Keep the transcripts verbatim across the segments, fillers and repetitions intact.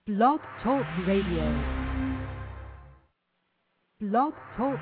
Blog Talk Radio. Blog Talk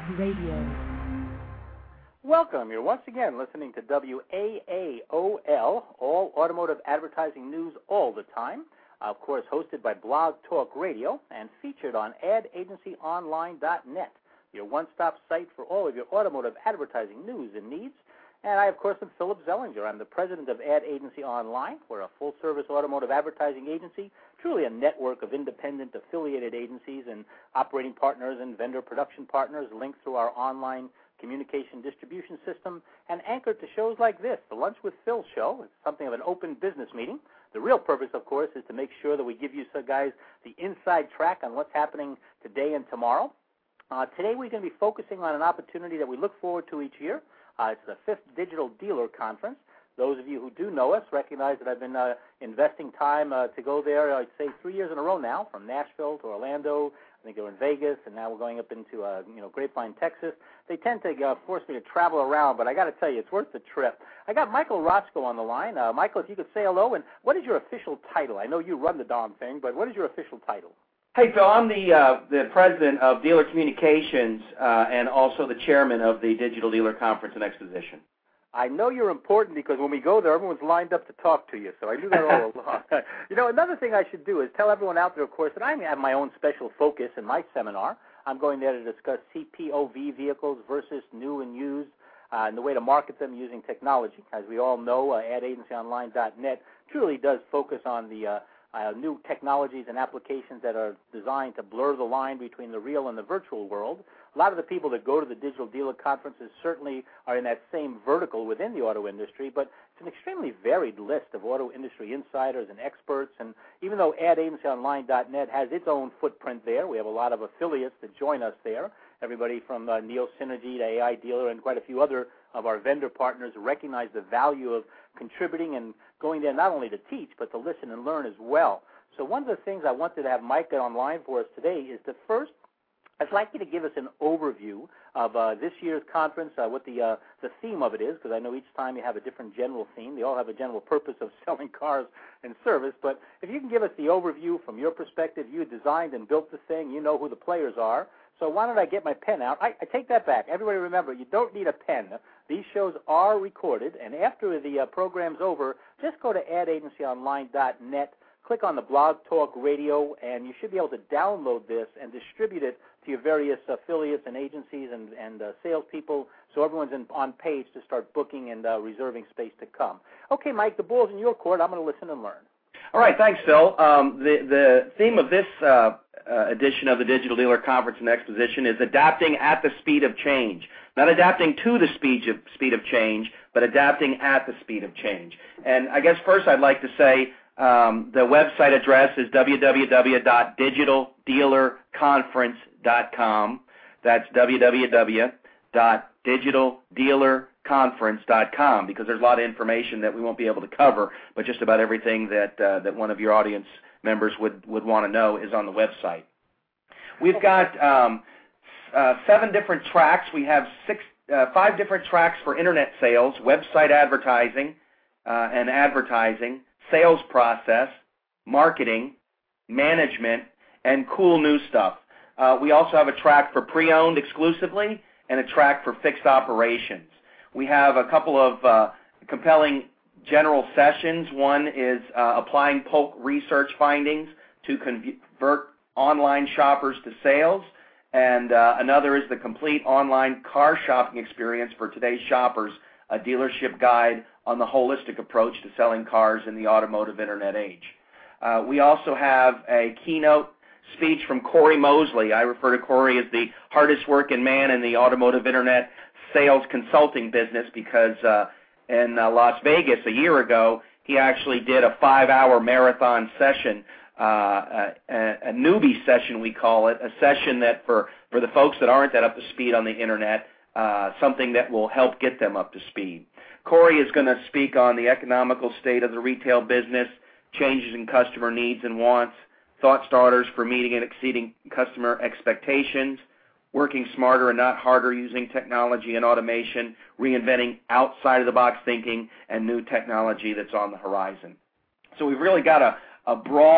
Radio. Welcome. You're once again listening to W A A O L, all automotive advertising news all the time. Of course, hosted by Blog Talk Radio and featured on ad agency online dot net, your one-stop site for all of your automotive advertising news and needs. And I, of course, am Philip Zellinger. I'm the president of Ad Agency Online. We're a full-service automotive advertising agency, truly a network of independent affiliated agencies and operating partners and vendor production partners linked through our online communication distribution system and anchored to shows like this, the Lunch with Phil show. It's something of an open business meeting. The real purpose, of course, is to make sure that we give you, so guys, the inside track on what's happening today and tomorrow. Uh, today we're going to be focusing on an opportunity that we look forward to each year. Uh, it's the fifth Digital Dealer Conference. Those of you who do know us recognize that I've been uh, investing time uh, to go there, I'd say three years in a row now, from Nashville to Orlando. I think we're in Vegas, and now we're going up into uh, you know Grapevine, Texas. They tend to uh, force me to travel around, but I got to tell you, it's worth the trip. I got Michael Roscoe on the line. Uh, Michael, if you could say hello, and what is your official title? I know you run the darn thing, but what is your official title? Hey, Phil, I'm the uh, the president of Dealer Communications uh, and also the chairman of the Digital Dealer Conference and Exposition. I know you're important because when we go there, everyone's lined up to talk to you, so I knew that all along. You know, another thing I should do is tell everyone out there, of course, that I have my own special focus in my seminar. I'm going there to discuss C P O V vehicles versus new and used uh, and the way to market them using technology. As we all know, uh, ad agency online dot net truly does focus on the uh, Uh, new technologies and applications that are designed to blur the line between the real and the virtual world. A lot of the people that go to the Digital Dealer Conferences certainly are in that same vertical within the auto industry, but it's an extremely varied list of auto industry insiders and experts. And even though ad agency online dot net has its own footprint there, we have a lot of affiliates that join us there. Everybody from uh, Neo Synergy to A I Dealer and quite a few other of our vendor partners recognize the value of contributing and going there not only to teach, but to listen and learn as well. So one of the things I wanted to have Mike get online for us today is to first, I'd like you to give us an overview of uh, this year's conference, uh, what the uh, the theme of it is, because I know each time you have a different general theme. They all have a general purpose of selling cars and service. But if you can give us the overview from your perspective, you designed and built the thing, you know who the players are. So why don't I get my pen out? I, I take that back. Everybody remember, you don't need a pen. These shows are recorded, and after the uh, program's over, just go to ad agency online dot net, click on the Blog Talk Radio, and you should be able to download this and distribute it to your various affiliates and agencies and, and uh, salespeople so everyone's in, on page to start booking and uh, reserving space to come. Okay, Mike, the ball's in your court. I'm going to listen and learn. All right, thanks, Phil. Um, the, the theme of this uh, uh, edition of the Digital Dealer Conference and Exposition is adapting at the speed of change. Not adapting to the speed of, speed of change, but adapting at the speed of change. And I guess first I'd like to say um, the website address is w w w dot digital dealer conference dot com. That's w w w dot digital dealer conference dot com, because there's a lot of information that we won't be able to cover, but just about everything that uh, that one of your audience members would, would want to know is on the website. We've got um, uh, seven different tracks. We have six, uh, five different tracks for internet sales, website advertising uh, and advertising, sales process, marketing, management, and cool new stuff. Uh, we also have a track for pre-owned exclusively and a track for fixed operations. We have a couple of uh, compelling general sessions. One is uh, applying Polk research findings to convert online shoppers to sales, and uh, another is the complete online car shopping experience for today's shoppers, a dealership guide on the holistic approach to selling cars in the automotive internet age. Uh, we also have a keynote speech from Corey Mosley. I refer to Corey as the hardest working man in the automotive internet sales consulting business because uh, in uh, Las Vegas a year ago, he actually did a five-hour marathon session, uh, a, a newbie session we call it, a session that for, for the folks that aren't that up to speed on the internet, uh, something that will help get them up to speed. Corey is going to speak on the economical state of the retail business, changes in customer needs and wants, thought starters for meeting and exceeding customer expectations, working smarter and not harder using technology and automation, reinventing outside-of-the-box thinking, and new technology that's on the horizon. So we've really got a, a broad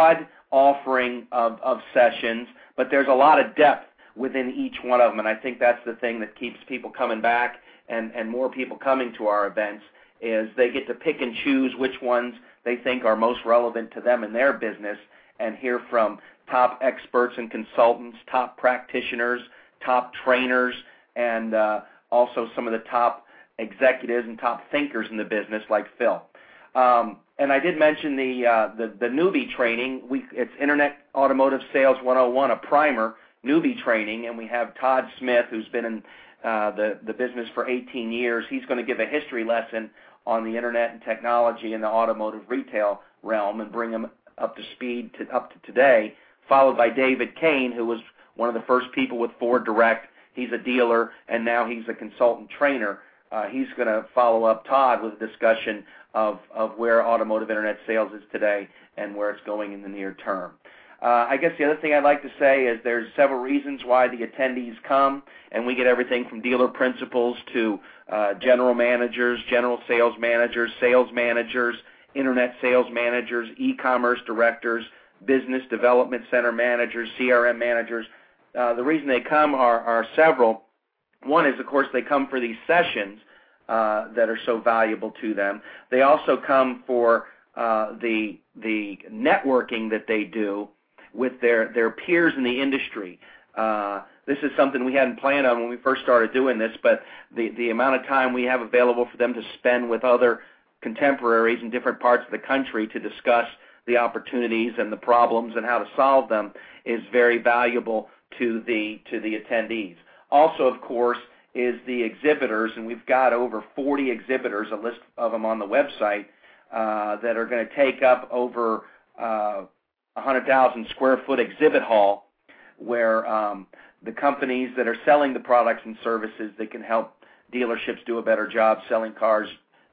offering of, of sessions, but there's a lot of depth within each one of them, and I think that's the thing that keeps people coming back and, and more people coming to our events, is they get to pick and choose which ones they think are most relevant to them in their business and hear from top experts and consultants, top practitioners, top trainers, and uh, also some of the top executives and top thinkers in the business like Phil. Um, and I did mention the, uh, the the newbie training. We, it's Internet Automotive Sales one oh one, a primer newbie training, and we have Todd Smith, who's been in uh, the, the business for eighteen years. He's going to give a history lesson on the Internet and technology in the automotive retail realm and bring them up to speed, to, up to today, followed by David Kane, who was one of the first people with Ford Direct. He's a dealer, and now he's a consultant trainer. Uh, he's going to follow up Todd with a discussion of, of where automotive Internet sales is today and where it's going in the near term. Uh, I guess the other thing I'd like to say is there's several reasons why the attendees come, and we get everything from dealer principals to uh, general managers, general sales managers, sales managers, Internet sales managers, e-commerce directors, business development center managers, C R M managers. Uh, the reason they come are, are several. One is, of course, they come for these sessions uh, that are so valuable to them. They also come for uh, the the networking that they do with their, their peers in the industry. Uh, this is something we hadn't planned on when we first started doing this, but the, the amount of time we have available for them to spend with other contemporaries in different parts of the country to discuss the opportunities and the problems and how to solve them is very valuable to the to the attendees. Also, of course, is the exhibitors, and we've got over forty exhibitors, a list of them on the website, uh, that are going to take up over uh, one hundred thousand square foot exhibit hall where um, the companies that are selling the products and services that can help dealerships do a better job selling cars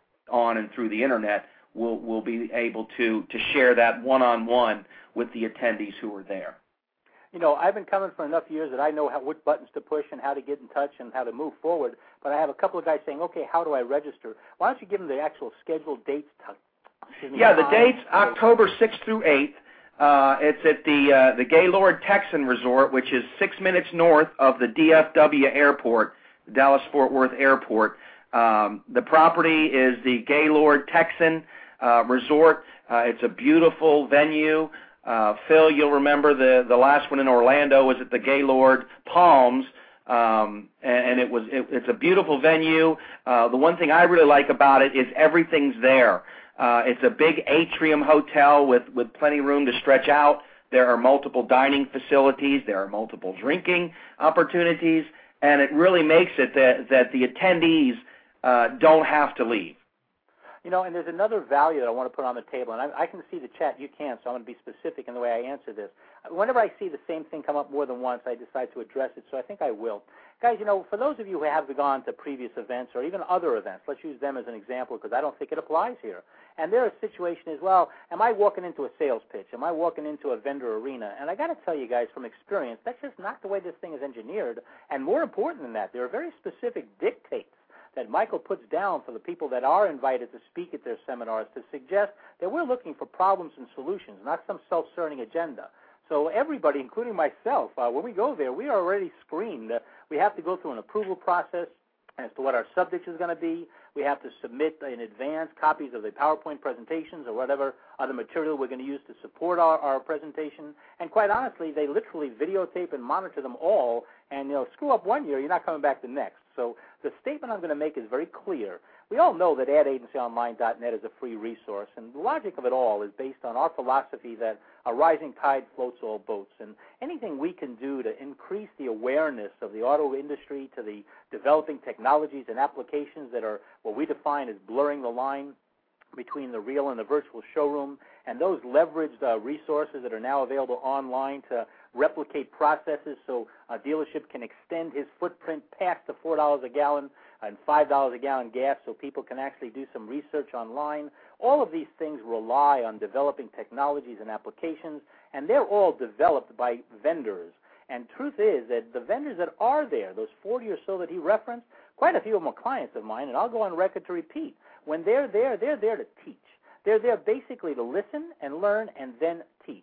on and through the Internet will will be able to, to share that one-on-one with the attendees who are there. You know, I've been coming for enough years that I know how, what buttons to push and how to get in touch and how to move forward, but I have a couple of guys saying, okay, how do I register? Why don't you give them the actual scheduled dates? Yeah, the dates, October sixth through eighth. Uh, it's at the uh, the Gaylord Texan Resort, which is six minutes north of the D F W Airport, Dallas-Fort Worth Airport. Um, the property is the Gaylord Texan uh, Resort. Uh, it's a beautiful venue. Uh, Phil, you'll remember the, the last one in Orlando was at the Gaylord Palms, um, and, and it was it, it's a beautiful venue. Uh, the one thing I really like about it is everything's there. Uh, it's a big atrium hotel with, with plenty of room to stretch out. There are multiple dining facilities. There are multiple drinking opportunities, and it really makes it that, that the attendees uh, don't have to leave. You know, and there's another value that I want to put on the table, and I, I can see the chat, you can't, so I'm going to be specific in the way I answer this. Whenever I see the same thing come up more than once, I decide to address it, so I think I will. Guys, you know, for those of you who have gone to previous events or even other events, let's use them as an example because I don't think it applies here. And their situation is, well, am I walking into a sales pitch? Am I walking into a vendor arena? And I got to tell you guys from experience, that's just not the way this thing is engineered. And more important than that, there are very specific dictates that Michael puts down for the people that are invited to speak at their seminars to suggest that we're looking for problems and solutions, not some self-serving agenda. So everybody, including myself, uh, when we go there, we are already screened. Uh, we have to go through an approval process as to what our subject is going to be. We have to submit in advance copies of the PowerPoint presentations or whatever other material we're going to use to support our, our presentation. And quite honestly, they literally videotape and monitor them all. And, you know, screw up one year, you're not coming back the next. So the statement I'm going to make is very clear. We all know that ad agency online dot net is a free resource, and the logic of it all is based on our philosophy that a rising tide floats all boats, and anything we can do to increase the awareness of the auto industry to the developing technologies and applications that are what we define as blurring the line between the real and the virtual showroom, and those leveraged uh, resources that are now available online to replicate processes so a dealership can extend his footprint past the four dollars a gallon and five dollars a gallon gas so people can actually do some research online. All of these things rely on developing technologies and applications, and they're all developed by vendors. And truth is that the vendors that are there, those forty or so that he referenced, quite a few of them are clients of mine, and I'll go on record to repeat. When they're there, they're there to teach. They're there basically to listen and learn and then teach.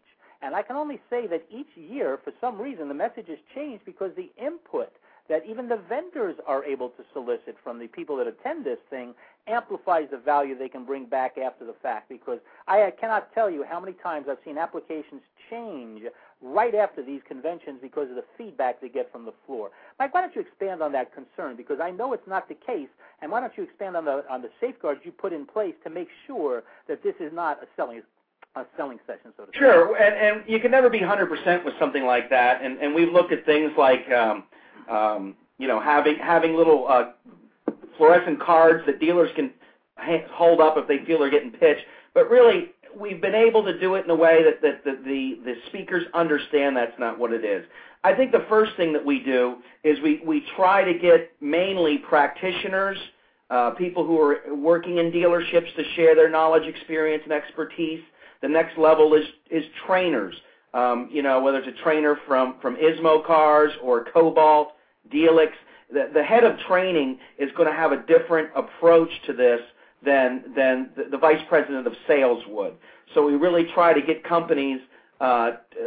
And I can only say that each year, for some reason, the message has changed because the input that even the vendors are able to solicit from the people that attend this thing amplifies the value they can bring back after the fact, because I, I cannot tell you how many times I've seen applications change right after these conventions because of the feedback they get from the floor. Mike, why don't you expand on that concern, because I know it's not the case, and why don't you expand on the on the safeguards you put in place to make sure that this is not a selling a selling session, so to speak. Sure, and, and you can never be one hundred percent with something like that, and, and we've looked at things like um, um, you know, having having little uh, fluorescent cards that dealers can hold up if they feel they're getting pitched. But really, we've been able to do it in a way that, that, that the, the speakers understand that's not what it is. I think the first thing that we do is we, we try to get mainly practitioners, uh, people who are working in dealerships to share their knowledge, experience, and expertise. The next level is, is trainers, um, you know, whether it's a trainer from, from Ismo Cars or Cobalt, Dealix. The, the head of training is going to have a different approach to this than, than the, the vice president of sales would. So we really try to get companies, uh, uh,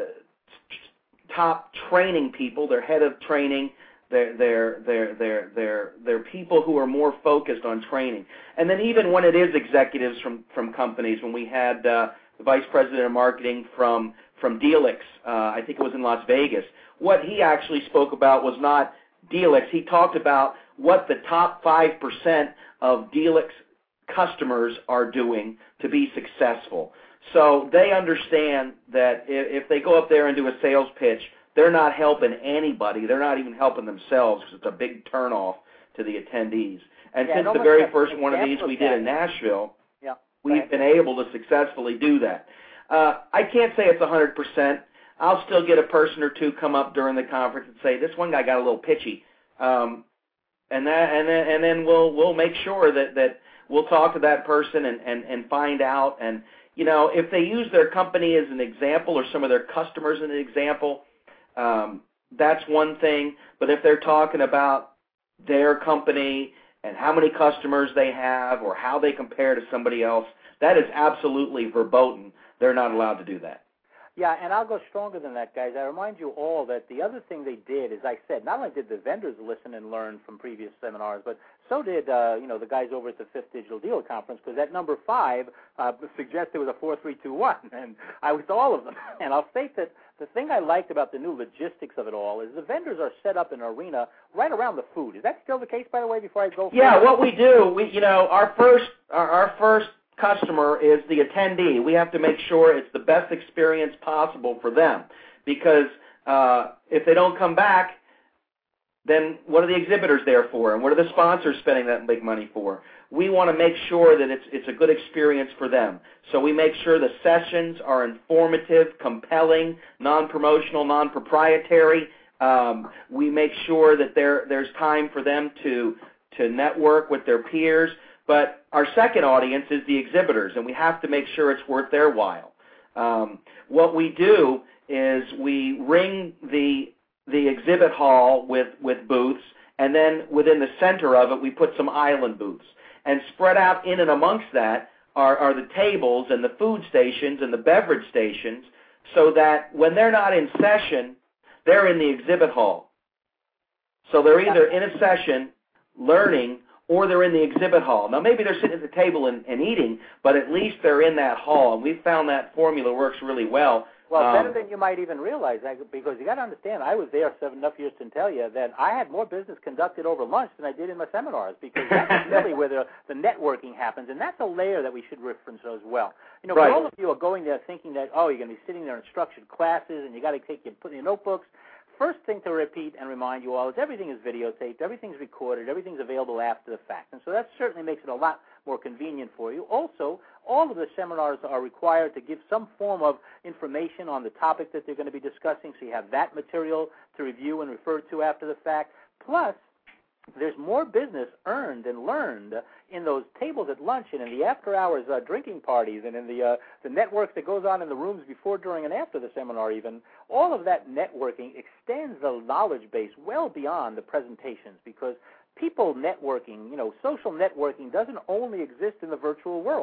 top training people, their head of training, their, their, their, their, their, their people who are more focused on training. And then even when it is executives from, from companies, when we had uh, the vice president of marketing from, from Dealix, uh, I think it was in Las Vegas, what he actually spoke about was not Dealix. He talked about what the top five percent of Dealix customers are doing to be successful. So they understand that if they go up there and do a sales pitch, they're not helping anybody. They're not even helping themselves because it's a big turnoff to the attendees. And yeah, since the very first one of these we did in Nashville, yeah. we've been able to successfully do that. Uh, I can't say it's one hundred percent. I'll still get a person or two come up during the conference and say, this one guy got a little pitchy. Um, and, that, and, then, and then we'll, we'll make sure that, that we'll talk to that person and, and, and find out. And, you know, if they use their company as an example or some of their customers as an example, um, that's one thing. But if they're talking about their company and how many customers they have or how they compare to somebody else, that is absolutely verboten. They're not allowed to do that. Yeah, and I'll go stronger than that, guys. I remind you all that the other thing they did, as I said, not only did the vendors listen and learn from previous seminars, but so did, uh, you know, the guys over at the Fifth Digital Dealer Conference, because that number five uh, suggests it was a four three two one, and I was to all of them. And I'll state that the thing I liked about the new logistics of it all is the vendors are set up in an arena right around the food. Is that still the case, by the way, before I go? Yeah, what we do, we, you know, our first, our, our first customer is the attendee. We have to make sure it's the best experience possible for them, because uh, if they don't come back, then what are the exhibitors there for, and what are the sponsors spending that big money for? We want to make sure that it's it's a good experience for them. So we make sure the sessions are informative, compelling, non-promotional, non-proprietary. Um, we make sure that there there's time for them to to network with their peers. But our second audience is the exhibitors, and we have to make sure it's worth their while. Um, what we do is we ring the the exhibit hall with, with booths, and then within the center of it we put some island booths. And spread out in and amongst that are, are the tables and the food stations and the beverage stations, so that when they're not in session, they're in the exhibit hall. So they're either in a session learning, or they're in the exhibit hall. Now, maybe they're sitting at the table and, and eating, but at least they're in that hall, and we've found that formula works really well. Well, um, better than you might even realize, because you got to understand, I was there seven enough years to tell you that I had more business conducted over lunch than I did in my seminars, because that's really where the, the networking happens, and that's a layer that we should reference as well. You know, right. For all of you who are going there thinking that, oh, you're going to be sitting there in structured classes, and you got to take your, put in your notebooks, first thing to repeat and remind you all is everything is videotaped, everything's recorded, everything's available after the fact. And so that certainly makes it a lot more convenient for you. Also, all of the seminars are required to give some form of information on the topic that they're going to be discussing, so you have that material to review and refer to after the fact. Plus, there's more business earned and learned in those tables at lunch and in the after-hours uh, drinking parties and in the uh, the network that goes on in the rooms before, during, and after the seminar even. All of that networking extends the knowledge base well beyond the presentations, because people networking, you know, social networking doesn't only exist in the virtual world.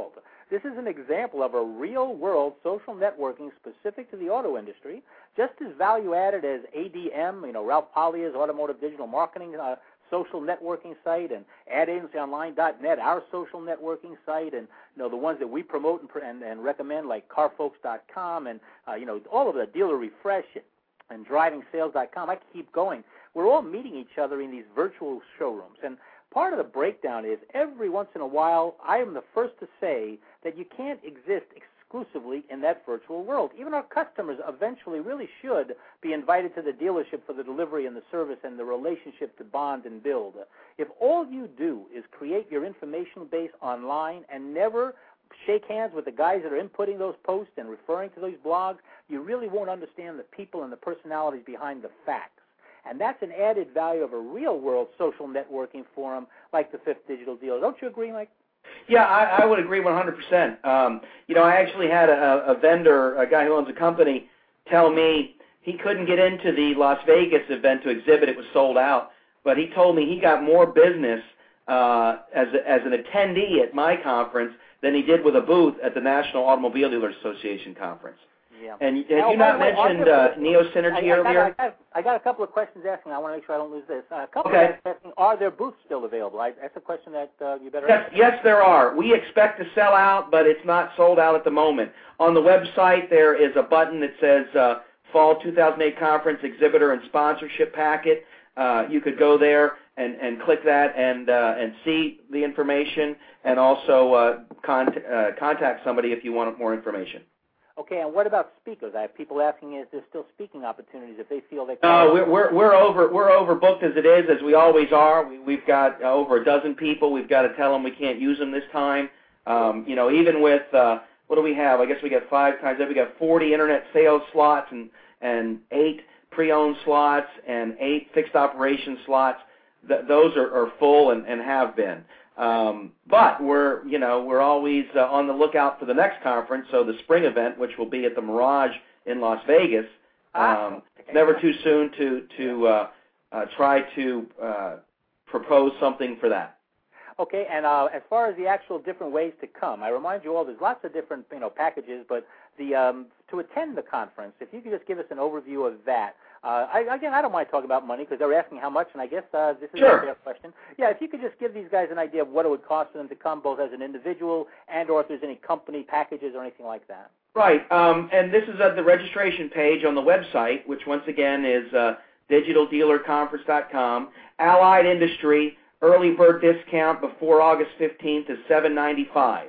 This is an example of a real-world social networking specific to the auto industry, just as value-added as A D M, you know, Ralph Polia's Automotive Digital Marketing uh, social networking site, and ad agency online dot net, our social networking site, and you know the ones that we promote and, and, and recommend, like car folks dot com, and uh, you know all of the Dealer Refresh and driving sales dot com. I can keep going. We're all meeting each other in these virtual showrooms, and part of the breakdown is every once in a while I am the first to say that you can't exist exclusively in that virtual world. Even our customers eventually really should be invited to the dealership for the delivery and the service and the relationship to bond and build. If all you do is create your information base online and never shake hands with the guys that are inputting those posts and referring to those blogs, you really won't understand the people and the personalities behind the facts. And that's an added value of a real-world social networking forum like the Fifth Digital Dealer. Don't you agree, Mike? Yeah, I, I would agree one hundred percent. Um, you know, I actually had a, a vendor, a guy who owns a company, tell me he couldn't get into the Las Vegas event to exhibit. It was sold out. But he told me he got more business uh, as, a, as an attendee at my conference than he did with a booth at the National Automobile Dealers Association conference. Yeah. And have now, you not way, mentioned uh, Neo Synergy I, I earlier? Got, I, got, I got a couple of questions asking. I want to make sure I don't lose this. Uh, a couple Okay. of questions asking, are there booths still available? I, that's a question that uh, you better Yes, answer. yes, there are. We expect to sell out, but it's not sold out at the moment. On the website, there is a button that says uh, Fall two thousand eight Conference Exhibitor and Sponsorship Packet. Uh, you could go there and, and click that and uh, and see the information, and also uh, con uh, contact somebody if you want more information. Okay, and what about speakers? I have people asking if there's still speaking opportunities if they feel they can. No, we're, we're, we're, over, we're overbooked as it is, as we always are. We, we've got uh, over a dozen people. We've got to tell them we can't use them this time. Um, you know, even with, uh, what do we have? I guess we got five times that. We got forty internet sales slots and, and eight pre-owned slots and eight fixed operation slots. Th those are, are full and, and have been. Um, but we're, you know, we're always uh, on the lookout for the next conference, so the spring event, which will be at the Mirage in Las Vegas. Um, it's never too soon to, to uh, uh, try to uh, propose something for that. Okay, and uh, as far as the actual different ways to come, I remind you all there's lots of different, you know, packages, but the um, to attend the conference, if you could just give us an overview of that. Uh, I, again, I don't mind talking about money because they're asking how much, and I guess uh, this is sure. a fair question. Yeah, if you could just give these guys an idea of what it would cost for them to come, both as an individual and or if there's any company packages or anything like that. Right, um, and this is at the registration page on the website, which once again is uh, digital dealer conference dot com. Allied Industry early bird discount before August fifteenth is seven ninety-five,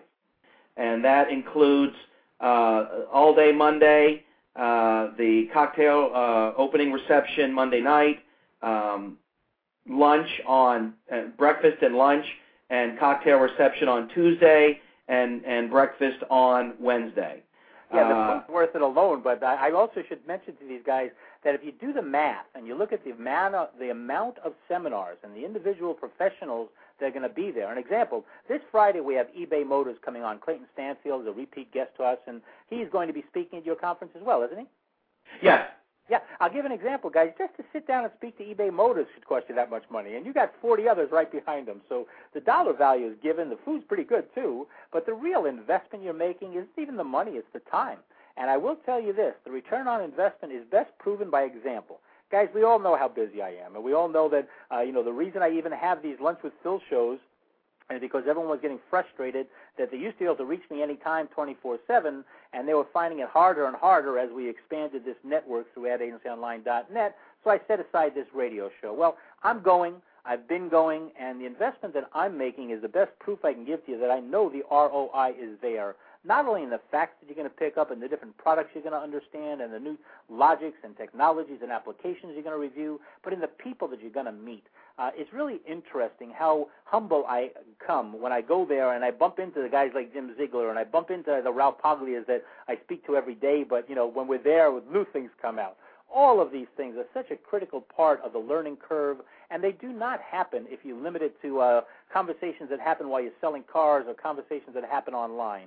and that includes uh, all day Monday, uh, the cocktail uh, opening reception Monday night, um, lunch on uh, breakfast and lunch, and cocktail reception on Tuesday, and and breakfast on Wednesday. Yeah, the uh, food's worth it alone, but I, I also should mention to these guys that if you do the math and you look at the amount of, the amount of seminars and the individual professionals that are going to be there. An example, this Friday we have eBay Motors coming on. Clayton Stanfield is a repeat guest to us, and he's going to be speaking at your conference as well, isn't he? Yes. Yeah, I'll give an example, guys. Just to sit down and speak to eBay Motors should cost you that much money, and you got forty others right behind them. So the dollar value is given. The food's pretty good, too, but the real investment you're making isn't even the money, it's the time. And I will tell you this, the return on investment is best proven by example. Guys, we all know how busy I am, and we all know that, uh, you know, the reason I even have these Lunch with Phil shows is because everyone was getting frustrated that they used to be able to reach me anytime twenty-four seven, and they were finding it harder and harder as we expanded this network through ad agency online dot net, so I set aside this radio show. Well, I'm going, I've been going, and the investment that I'm making is the best proof I can give to you that I know the R O I is there. Not only in the facts that you're going to pick up and the different products you're going to understand and the new logics and technologies and applications you're going to review, but in the people that you're going to meet. Uh, it's really interesting how humble I come when I go there and I bump into the guys like Jim Ziegler and I bump into the Ralph Paglias that I speak to every day, but, you know, when we're there, new things come out. All of these things are such a critical part of the learning curve, and they do not happen if you limit it to uh, conversations that happen while you're selling cars or conversations that happen online.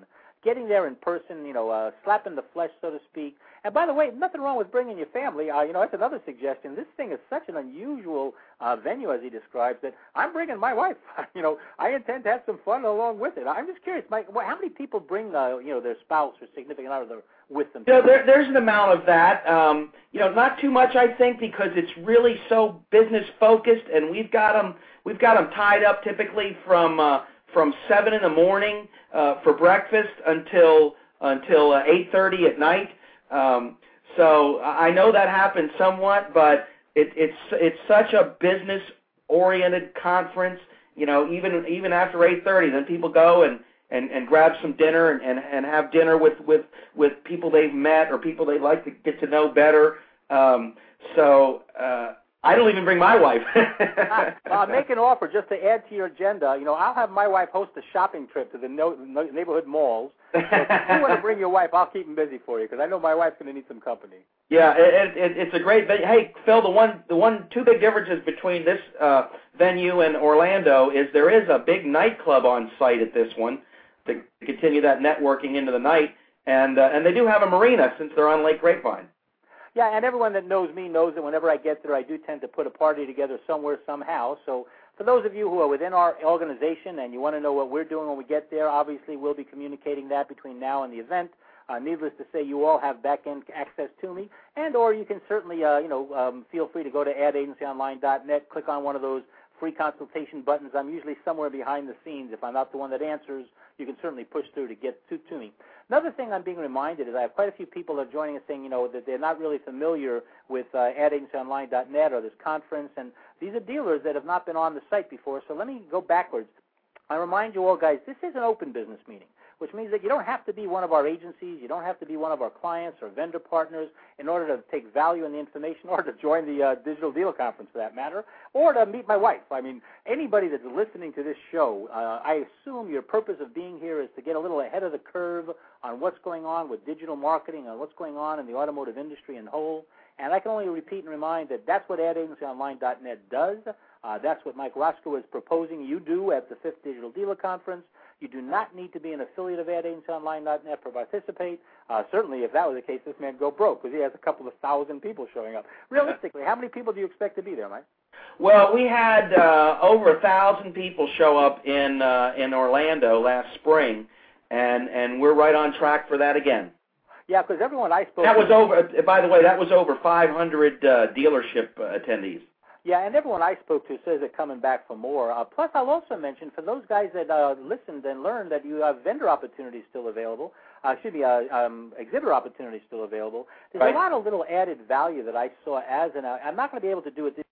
getting there in person, you know, uh, slapping the flesh, so to speak. And by the way, nothing wrong with bringing your family. Uh, you know, that's another suggestion. This thing is such an unusual uh, venue, as he describes it. I'm bringing my wife. you know, I intend to have some fun along with it. I'm just curious, Mike, how many people bring, uh, you know, their spouse or significant other with them? You know, there, there's an amount of that. Um, you know, not too much, I think, because it's really so business focused, and we've got them, we've got them tied up typically from uh, from seven in the morning uh, for breakfast until until uh, eight thirty at night. Um, so I know that happens somewhat, but it, it's it's such a business-oriented conference. You know, even even after eight thirty, then people go and, and, and grab some dinner and, and, and have dinner with, with, with people they've met or people they'd like to get to know better. Um, so uh, I don't even bring my wife. uh, I'll make an offer just to add to your agenda. You know, I'll have my wife host a shopping trip to the no, no, neighborhood malls. So if you want to bring your wife, I'll keep them busy for you because I know my wife's going to need some company. Yeah, it, it, it's a great. Hey, Phil, the one, the one, two big differences between this uh, venue and Orlando is there is a big nightclub on site at this one to continue that networking into the night, and uh, and they do have a marina since they're on Lake Grapevine. Yeah, and everyone that knows me knows that whenever I get there, I do tend to put a party together somewhere, somehow. So for those of you who are within our organization and you want to know what we're doing when we get there, obviously we'll be communicating that between now and the event. Uh, needless to say, you all have back-end access to me, and or you can certainly, uh, you know, um, feel free to go to ad agency online dot net, click on one of those free consultation buttons. I'm usually somewhere behind the scenes. If I'm not the one that answers, you can certainly push through to get to, to me. Another thing I'm being reminded is I have quite a few people that are joining us saying, you know, that they're not really familiar with uh, ad agency online dot net or this conference, and these are dealers that have not been on the site before. So let me go backwards. I remind you all, guys, this is an open business meeting, which means that you don't have to be one of our agencies, you don't have to be one of our clients or vendor partners in order to take value in the information or to join the uh, Digital Dealer Conference for that matter, or to meet my wife. I mean, anybody that's listening to this show, uh, I assume your purpose of being here is to get a little ahead of the curve on what's going on with digital marketing and what's going on in the automotive industry in whole. And I can only repeat and remind that that's what ad agency online dot net does. Uh, that's what Mike Roscoe is proposing you do at the fifth Digital Dealer Conference. You do not need to be an affiliate of ad agency online dot net to participate. Uh, certainly, if that was the case, this man go broke because he has a couple of thousand people showing up. Realistically, how many people do you expect to be there, Mike? Well, we had uh, over a thousand people show up in uh, in Orlando last spring, and and we're right on track for that again. Yeah, because everyone I spoke that to... was over. By the way, that was over five hundred uh, dealership uh, attendees. Yeah, and everyone I spoke to says they're coming back for more. Uh, plus, I'll also mention, for those guys that uh, listened and learned that you have vendor opportunities still available, uh, excuse me, uh, um, exhibitor opportunities still available, there's right. a lot of little added value that I saw as an, uh, I'm not going to be able to do it this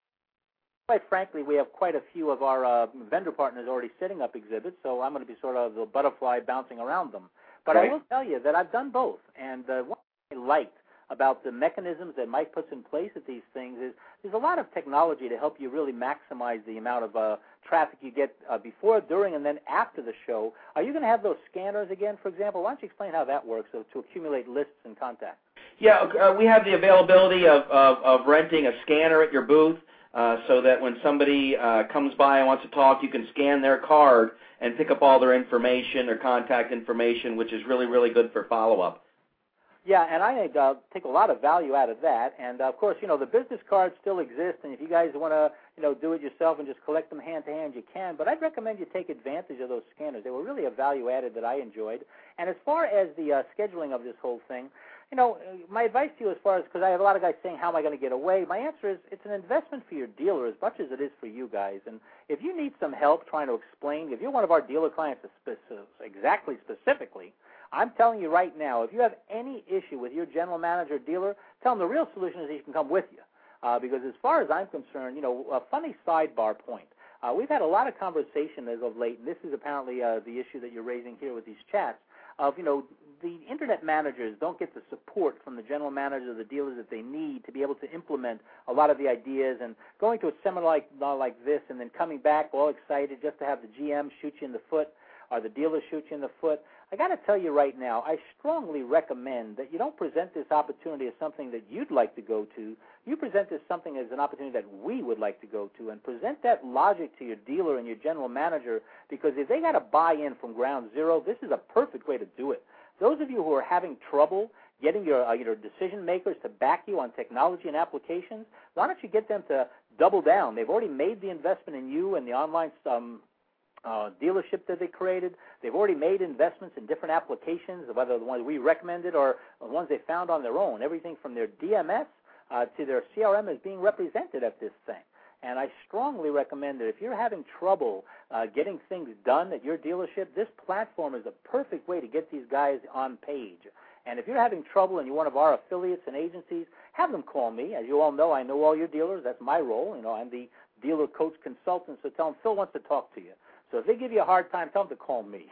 Quite frankly, we have quite a few of our uh, vendor partners already setting up exhibits, so I'm going to be sort of the butterfly bouncing around them. But right. I will tell you that I've done both, and uh, what I liked about the mechanisms that Mike puts in place at these things is there's a lot of technology to help you really maximize the amount of uh, traffic you get uh, before, during, and then after the show. Are you going to have those scanners again, for example? Why don't you explain how that works so, to accumulate lists and contacts? Yeah, uh, we have the availability of, of, of renting a scanner at your booth uh, so that when somebody uh, comes by and wants to talk, you can scan their card and pick up all their information, their contact information, which is really, really good for follow-up. Yeah, and I uh, take a lot of value out of that. And, uh, of course, you know, the business cards still exist, and if you guys want to, you know, do it yourself and just collect them hand-to-hand, you can. But I'd recommend you take advantage of those scanners. They were really a value added that I enjoyed. And as far as the uh, scheduling of this whole thing, you know, my advice to you as far as, because I have a lot of guys saying, how am I going to get away? My answer is it's an investment for your dealer as much as it is for you guys. And if you need some help trying to explain, if you're one of our dealer clients exactly specifically, I'm telling you right now, if you have any issue with your general manager or dealer, tell them the real solution is he can come with you. Uh, because as far as I'm concerned, you know, a funny sidebar point. Uh, we've had a lot of conversation as of late, and this is apparently uh, the issue that you're raising here with these chats, of, you know, the internet managers don't get the support from the general managers of the dealers that they need to be able to implement a lot of the ideas, and going to a seminar like, like this and then coming back all excited just to have the G M shoot you in the foot or the dealer shoot you in the foot. I got to tell you right now, I strongly recommend that you don't present this opportunity as something that you'd like to go to. You present this something as an opportunity that we would like to go to, and present that logic to your dealer and your general manager, because if they got to buy in from ground zero, this is a perfect way to do it. Those of you who are having trouble getting your, uh, your decision makers to back you on technology and applications, why don't you get them to double down? They've already made the investment in you and the online um, uh, dealership that they created. They've already made investments in different applications, whether the ones we recommended or the ones they found on their own. Everything from their D M S uh, to their C R M is being represented at this thing. And I strongly recommend that if you're having trouble uh, getting things done at your dealership, this platform is a perfect way to get these guys on page. And if you're having trouble and you're one of our affiliates and agencies, have them call me. As you all know, I know all your dealers. That's my role. You know, I'm the dealer coach consultant, so tell them Phil wants to talk to you. So if they give you a hard time, tell them to call me.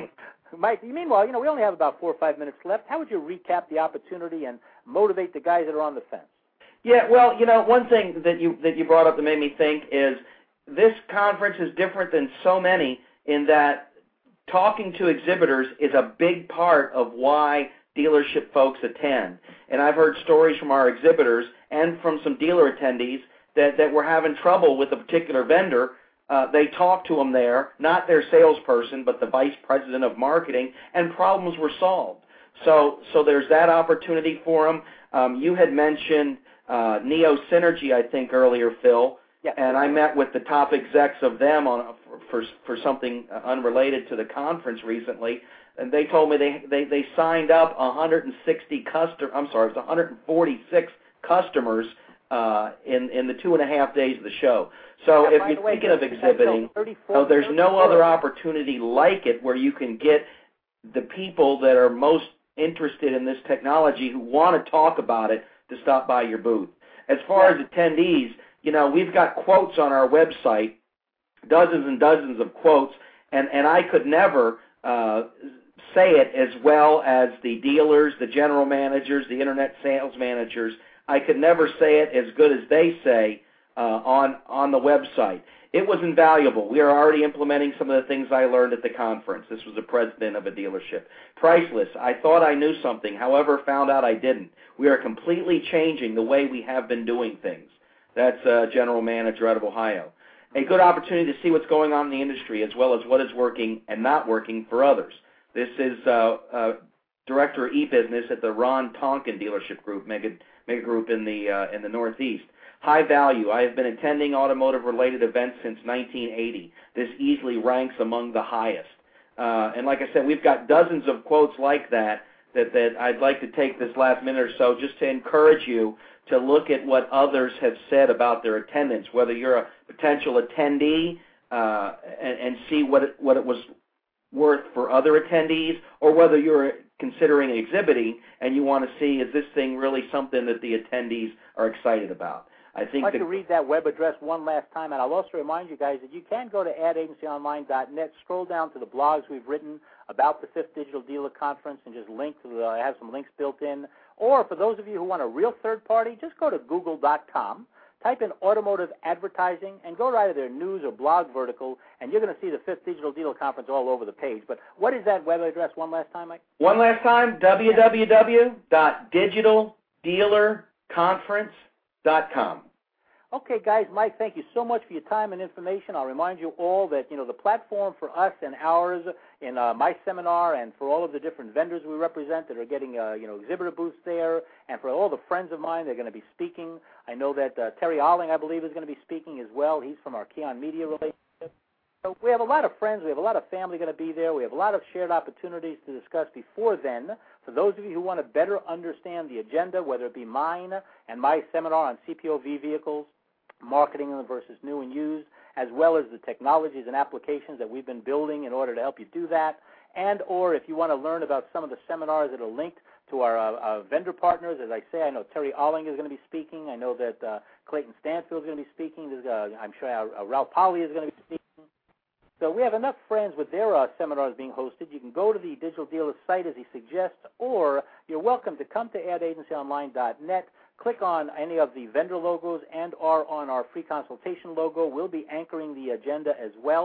Mike, meanwhile, you know, we only have about four or five minutes left. How would you recap the opportunity and motivate the guys that are on the fence? Yeah, well, you know, one thing that you that you brought up that made me think is this conference is different than so many in that talking to exhibitors is a big part of why dealership folks attend. And I've heard stories from our exhibitors and from some dealer attendees that, that were having trouble with a particular vendor. Uh, they talked to them there, not their salesperson, but the vice president of marketing, and problems were solved. So, so there's that opportunity for them. Um, you had mentioned uh, Neo Synergy, I think, earlier, Phil. Yes. And I met with the top execs of them on for for something unrelated to the conference recently, and they told me they they, they signed up one hundred sixty custom. I'm sorry, it was one hundred forty-six customers uh, in in the two and a half days of the show. So yeah, if you're way, thinking of exhibiting, oh, there's no other opportunity like it where you can get the people that are most interested in this technology who want to talk about it to stop by your booth. As far yeah. as attendees, you know, we've got quotes on our website, dozens and dozens of quotes, and, and I could never uh, say it as well as the dealers, the general managers, the internet sales managers. I could never say it as good as they say uh, on, on the website. It was invaluable. We are already implementing some of the things I learned at the conference. This was the president of a dealership. Priceless. I thought I knew something, however, found out I didn't. We are completely changing the way we have been doing things. That's a general manager out of Ohio. A good opportunity to see what's going on in the industry as well as what is working and not working for others. This is uh, uh, Director of E-Business at the Ron Tonkin Dealership Group, mega, mega group in the, uh, in the Northeast. High value. I have been attending automotive-related events since nineteen eighty. This easily ranks among the highest. Uh, and like I said, we've got dozens of quotes like that, that that I'd like to take this last minute or so just to encourage you to look at what others have said about their attendance, whether you're a potential attendee uh, and, and see what it, what it was worth for other attendees, or whether you're considering exhibiting and you want to see, is this thing really something that the attendees are excited about? I think I'd like that, to read that web address one last time, and I'll also remind you guys that you can go to ad agency online dot net, scroll down to the blogs we've written about the fifth Digital Dealer Conference, and just link to the, I have some links built in. Or for those of you who want a real third party, just go to google dot com, type in automotive advertising, and go right to their news or blog vertical, and you're going to see the fifth Digital Dealer Conference all over the page. But what is that web address one last time, Mike? One last time, w w w dot digital dealer conference dot com. Okay, guys, Mike, thank you so much for your time and information. I'll remind you all that, you know, the platform for us and ours in uh, my seminar, and for all of the different vendors we represent that are getting, uh, you know, exhibitor booths there, and for all the friends of mine that are going to be speaking. I know that uh, Terry Olling, I believe, is going to be speaking as well. He's from our Keon Media relationship. So we have a lot of friends. We have a lot of family going to be there. We have a lot of shared opportunities to discuss before then. For those of you who want to better understand the agenda, whether it be mine and my seminar on C P O V vehicles, marketing versus new and used, as well as the technologies and applications that we've been building in order to help you do that, and or if you want to learn about some of the seminars that are linked to our uh, uh, vendor partners. As I say, I know Terry Olling is going to be speaking. I know that uh, Clayton Stanfield is going to be speaking. There's, uh, I'm sure uh, Ralph Polly is going to be speaking. So we have enough friends with their uh, seminars being hosted. You can go to the Digital Dealer site as he suggests, or you're welcome to come to ad agency online dot net. Click on any of the vendor logos and or on our free consultation logo. We'll be anchoring the agenda as well.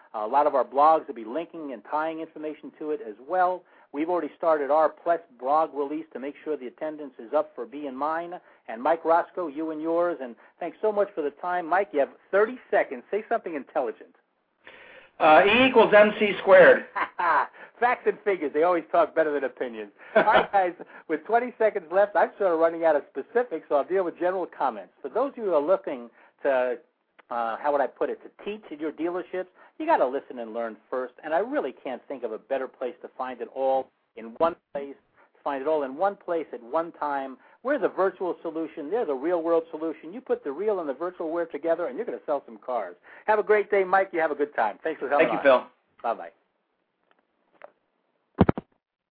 Uh, a lot of our blogs will be linking and tying information to it as well. We've already started our Plus blog release to make sure the attendance is up for B and mine. And Mike Roscoe, you and yours. And thanks so much for the time. Mike, you have thirty seconds. Say something intelligent. Uh, E equals M C squared. Facts and figures. They always talk better than opinions. All right, guys, with twenty seconds left, I'm sort of running out of specifics, so I'll deal with general comments. For those of you who are looking to, uh, how would I put it, to teach at your dealerships, you got to listen and learn first, and I really can't think of a better place to find it all in one place, to find it all in one place at one time. We're the virtual solution. They're the real-world solution. You put the real and the virtual world together, and you're going to sell some cars. Have a great day, Mike. You have a good time. Thanks for coming Thank you, on. Phil. Bye-bye.